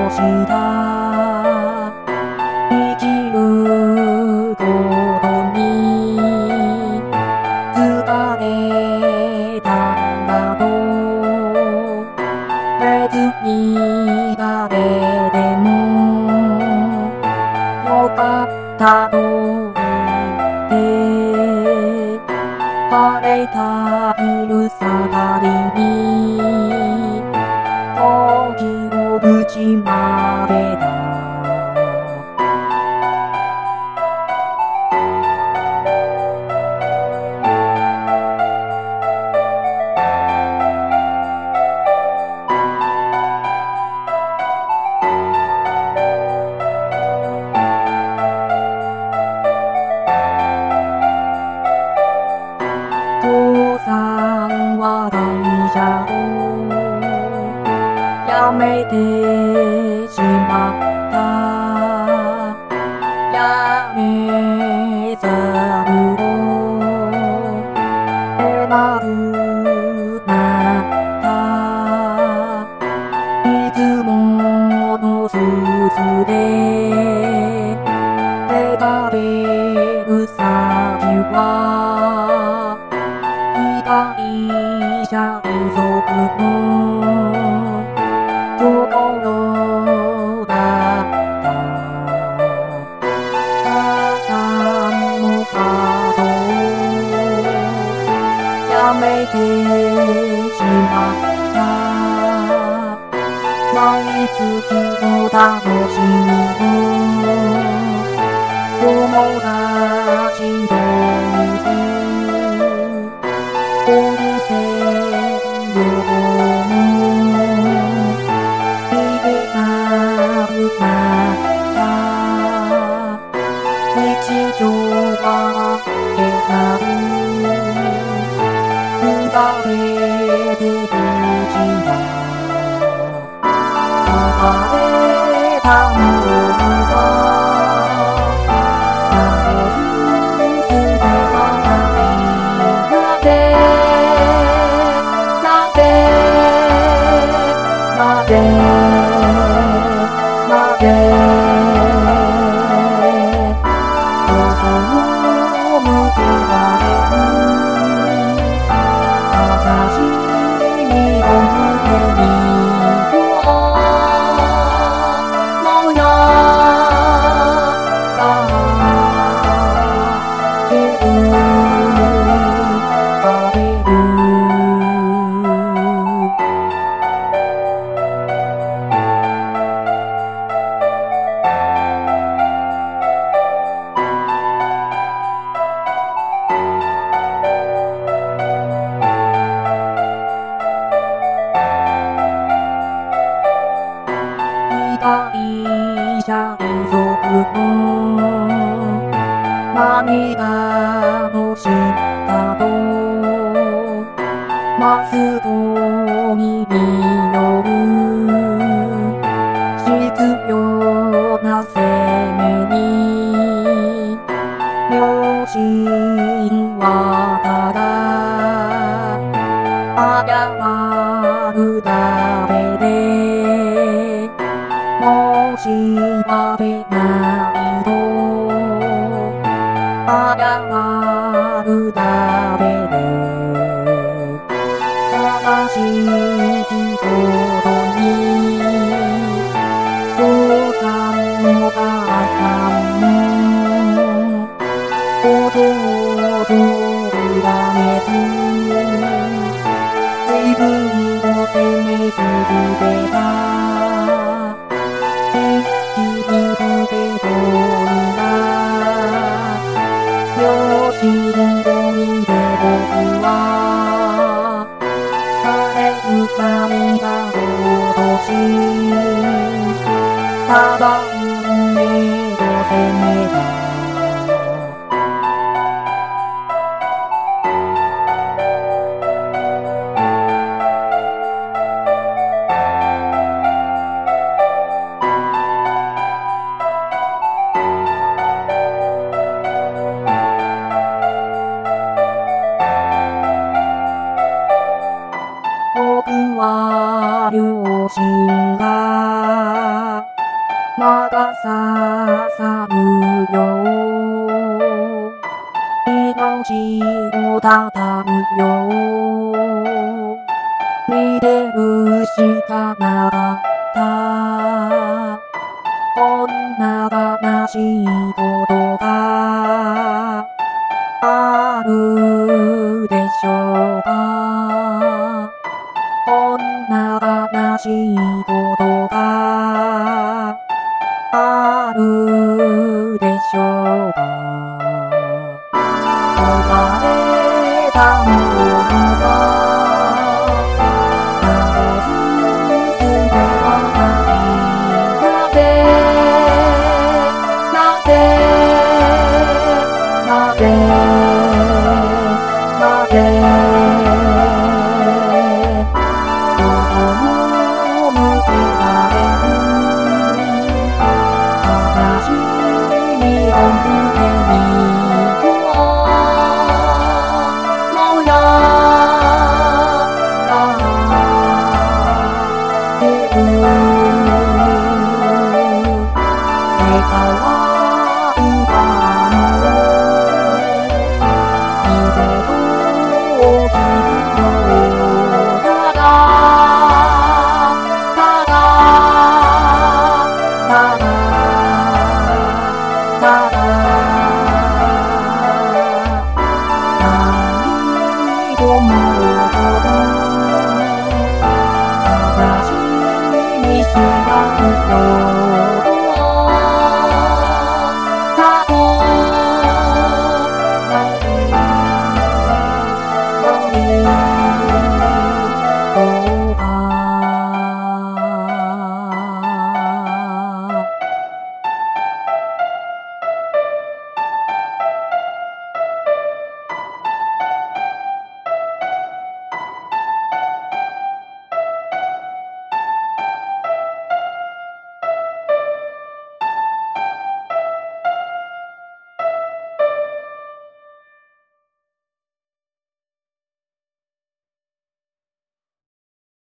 した生きることに疲れたんだと別に誰でもよかったと言って晴れた昼下がりに時をぶちまけた父さんは会社を辞めてしまった辞めざるを得なくなったいつものスーツで出かける先は会社遺族のところだった母さんのパートを辞めてしまった毎月の楽しみを友達と温泉旅行も行けなくなった日常は得なく浮れてる時代流れたものは会社遺族の涙の下とマスコミによる執拗な攻めに両親はただ謝るだけでもしわれないと謝るだけで正しいことに父さんも母さんも弟を恨めず自分を責め続けた両親を見て僕は枯れる涙を落としただ運命を責めた僕は両親が流さぬよう命をたたむよ見てるしかなかったこんな悲しいことがあるでしょうかこんな悲しいことがあるでしょうか奪れたものが悲しみ知らぬよ